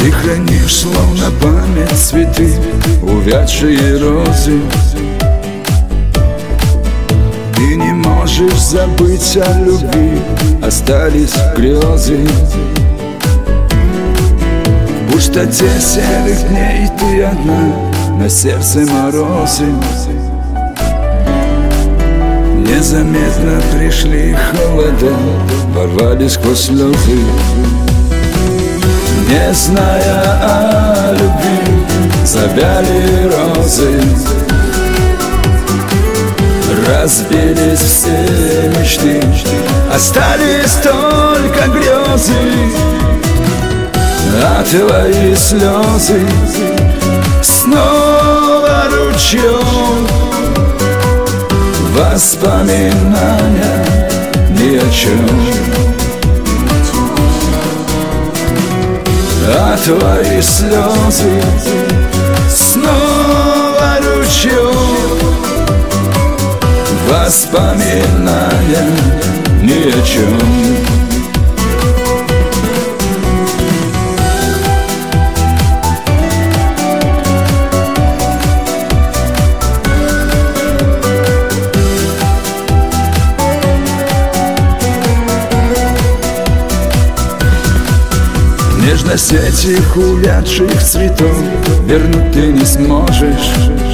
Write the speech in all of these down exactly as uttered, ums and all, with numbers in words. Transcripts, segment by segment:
Ты хранишь словно память цветы, увядшие розы. Ты не можешь забыть о любви, остались грезы. В пустоте серых дней ты одна, на сердце морозы. Незаметно пришли холода, порвали сквозь слезы. Не зная о любви, завяли розы. Разбились все мечты, остались только грезы. А твои слезы снова ручьем. Воспоминания ни о чем. А твои слезы снова ручьем. Воспоминания ни о чем. Нежность этих увядших цветов вернуть ты не сможешь,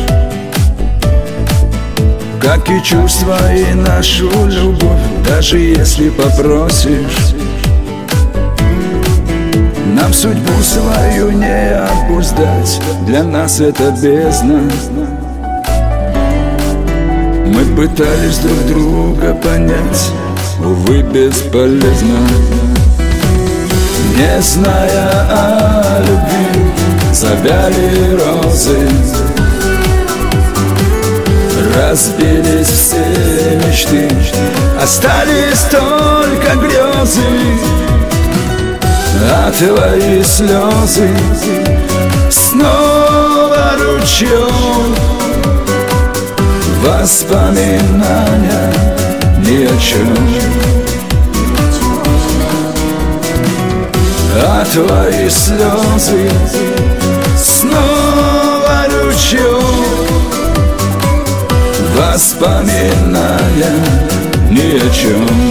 как и чувства и нашу любовь, даже если попросишь. Нам судьбу свою не обуздать, для нас это бездна. Мы пытались друг друга понять, увы, бесполезно. Не зная о любви, завяли розы. Разбились все мечты, остались только грезы. А твои слезы снова ручьем. Воспоминания ни о чем. А твои слезы снова ручьем. Воспоминания ни о чем.